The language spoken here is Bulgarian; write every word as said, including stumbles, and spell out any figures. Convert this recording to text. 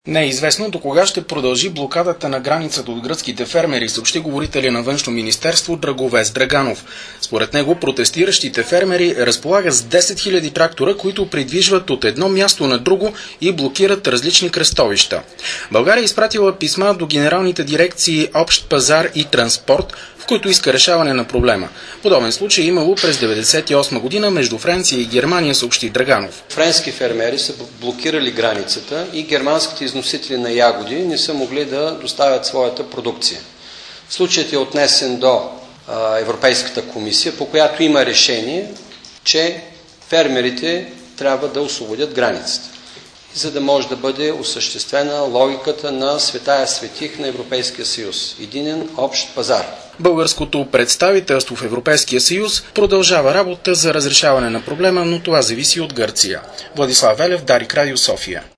Не е известно до кога ще продължи блокадата на границата от гръцките фермери, съобщи говорителя на Външно министерство Драговес Драганов. Според него протестиращите фермери разполагат с десет хиляди трактора, които придвижват от едно място на друго и блокират различни кръстовища. България е изпратила писма до генералните дирекции Общ пазар и транспорт, в които иска решаване на проблема. Подобен случай е имало през деветдесет и осма година между Франция и Германия, съобщи Драганов. Френски фермери са блокирали границата и германските износители на ягоди не са могли да доставят своята продукция. Случаят е отнесен до а, Европейската комисия, по която има решение, че фермерите трябва да освободят границата, за да може да бъде осъществена логиката на Светая Светих на Европейския съюз – единен общ пазар. Българското представителство в Европейския съюз продължава работа за разрешаване на проблема, но това зависи от Гърция. Владислав Велев, Дарик Радио, София.